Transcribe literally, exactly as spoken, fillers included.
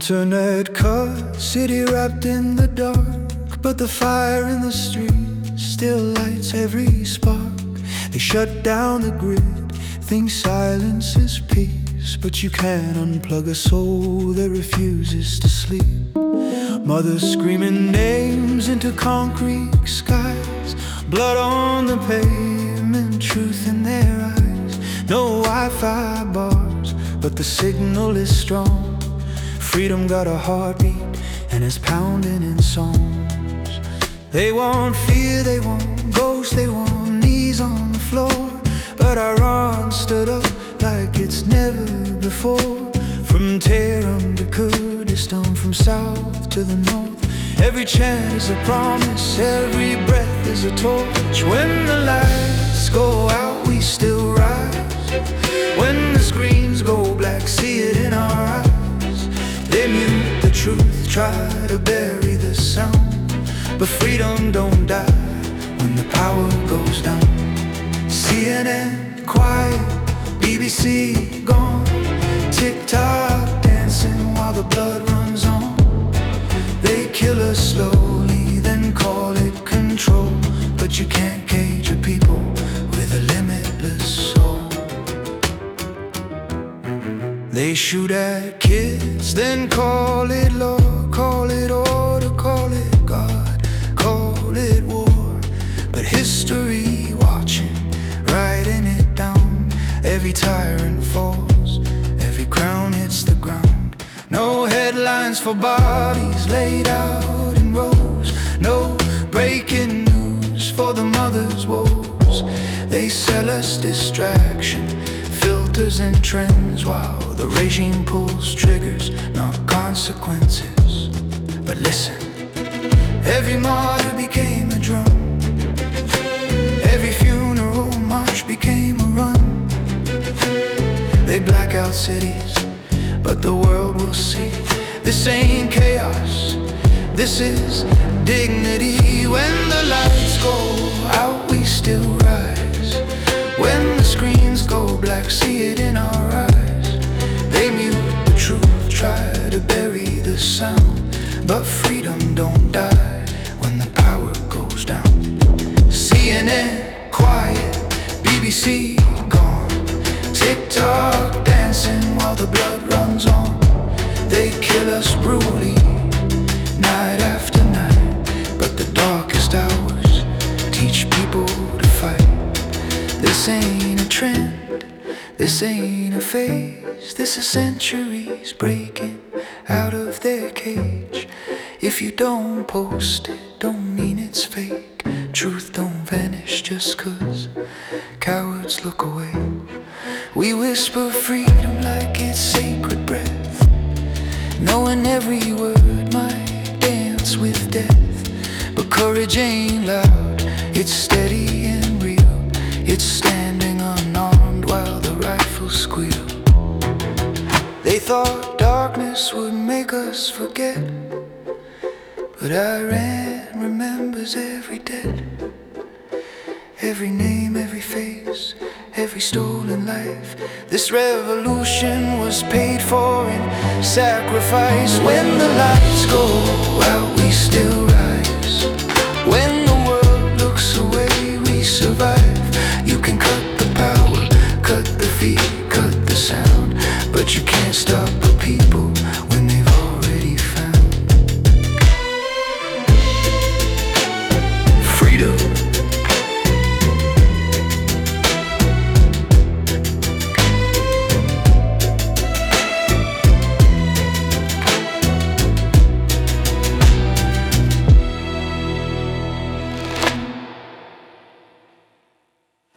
Internet cut, city wrapped in the dark, but the fire in the street still lights every spark. They shut down the grid, think silence is peace, but you can't unplug a soul that refuses to sleep. Mothers screaming names into concrete skies, blood on the pavement, truth in their eyes. No Wi-Fi bars, but the signal is strong. Freedom got a heartbeat and is pounding in songs. They want fear, they want ghosts, they want knees on the floor, but Iran stood up like it's never before. From Tehran to Kurdistan, from south to the north, every chant is a promise, every breath is a torch. When the lights go out, we still rise. When the screens go black, see it in our eyes. They mute the truth, try to bury the sound, but freedom don't die when the power goes down. C N N quiet, B B C gone, TikTok dancing while the blood runs on. They kill us slowly, then call it control, but you can't cage a people with a limitless soul. They shoot at kids, then call it law, call it order, call it God, call it war. But history watching, writing it down. Every tyrant falls, every crown hits the ground. No headlines for bodies laid out in rows, no breaking news for the mother's woes. They sell us distraction, filters and trends, while the regime pulls triggers, not consequences. But listen, every martyr became a drum, every funeral march became a run. They black out cities, but the world will see. This ain't chaos, this is dignity. When the lights go out, we still rise. When the screens go black, see it in our eyes. They mute the truth, try to bury the sound, but freedom don't die when the power goes down. C N N quiet, B B C gone, TikTok dancing while the blood runs on. They kill us brutally, night after night, but the darkest hours teach people to fight. This ain't a trend, this ain't a phase, this is centuries breaking out of their cage. If you don't post it, don't mean it's fake. Truth don't vanish just 'cause cowards look away. We whisper freedom like it's sacred breath, knowing every word might dance with death. But courage ain't loud, it's steady and real. It's standing unarmed while the rifles squeal. They thought darkness would make us forget, but Iran remembers every dead. Every name, every face, every stolen life. This revolution was paid for in sacrifice. When the lights go out, we still rise.